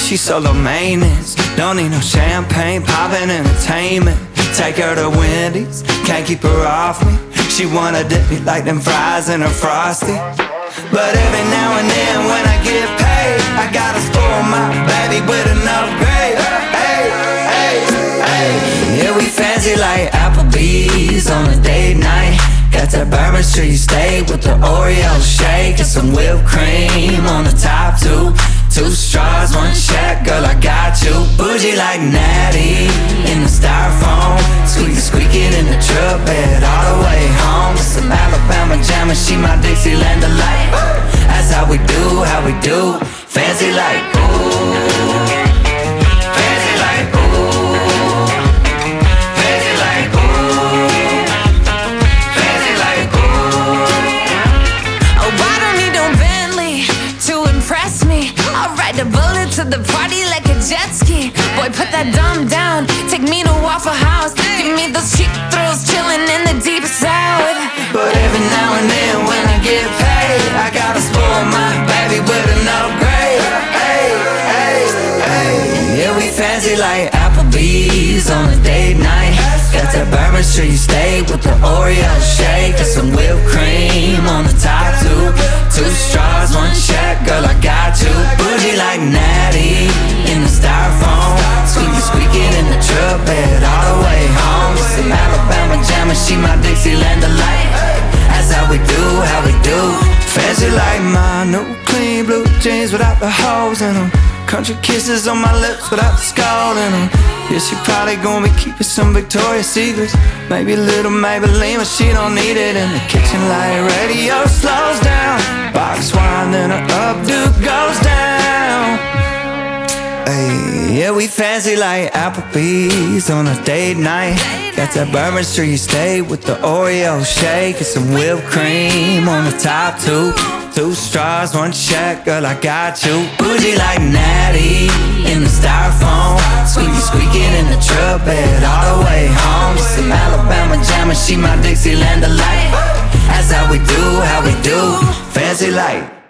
she's solo maintenance. Don't need no champagne, poppin' entertainment. Take her to Wendy's, can't keep her off me. She wanna dip me like them fries in her Frosty. But every now and then when I get paid, I gotta spoil my baby with an upgrade. Hey, hey, hey. Yeah, we fancy like Applebee's on a date night. Got that Bourbon Street steak with the Oreo shake and some whipped cream on the top two. Two straws, one check, girl, I got you. Bougie like Natty in the styrofoam. Squeaking in the truck bed all the way home. Some Alabama jam and she my Dixieland delight. That's how we do, fancy like ooh. Fancy like ooh. Fancy like ooh. Fancy like ooh. Oh, I don't need no Bentley to impress me. I'll ride the bullet to the party like a jet ski. Boy, put that dumb down, take me to Waffle House. Give me those cheap thrills, chillin' in the deep south. But every now and then when I get paid, I gotta spoil my baby with an upgrade. Hey, hey, hey. Yeah, we fancy like Applebee's on a date night. Got that Bourbon Street steak with the Oreo shake and some whipped cream on the top two. Two straws, one check, girl, I got you. Bougie like Natty in the styrofoam. Squeaking in the truck bed all the way home. Some Alabama jam and she my Dixieland delight. That's how we do, fancy like my new clean blue jeans without the holes in them. Country kisses on my lips without the scald in them. Yeah, she probably gonna be keeping some Victoria's Secrets. Maybe a little Maybelline, but she don't need it. In the kitchen light radio slows down. Box wine, then her updo goes down. Ay, yeah, we fancy like Applebee's on a date night. Got that Bourbon Street steak with the Oreo shake and some whipped cream on the top two. Two straws, one check, girl, I got you. Bougie like Natty in the styrofoam. Squeaking in the truck bed all the way home. Some Alabama jam and she my Dixieland delight. That's how we do, fancy like